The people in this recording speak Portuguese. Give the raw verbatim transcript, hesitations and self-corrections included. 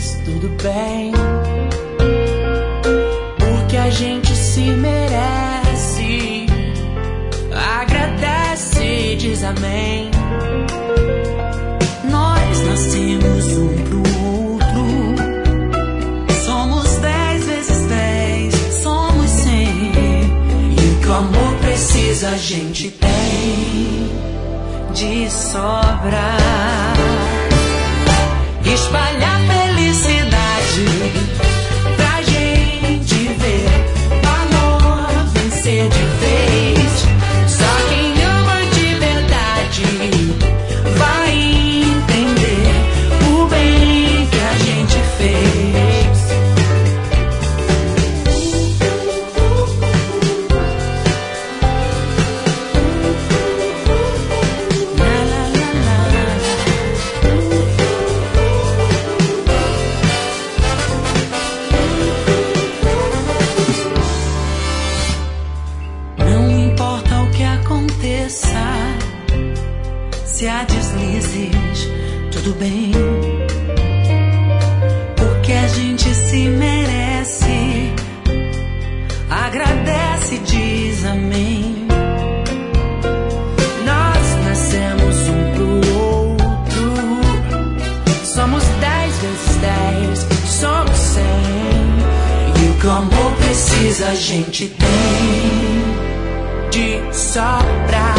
diz tudo bem, porque a gente se merece. Agradece e diz amém. Nós nascemos um pro outro. Somos dez vezes dez, somos cem. E o que o amor precisa a gente tem de sobra. Espalhar felicidade pra gente ver amor vencer de vez. Só quem ama de verdade vai entender o bem que a gente fez. La, la, la, não importa o que aconteça, se há deslizes, tudo bem, porque a gente se merece. Agradece e diz amém. Nós nascemos um pro outro. Somos dez vezes dez, somos cem. E o que o amor precisa a gente tem de sobra.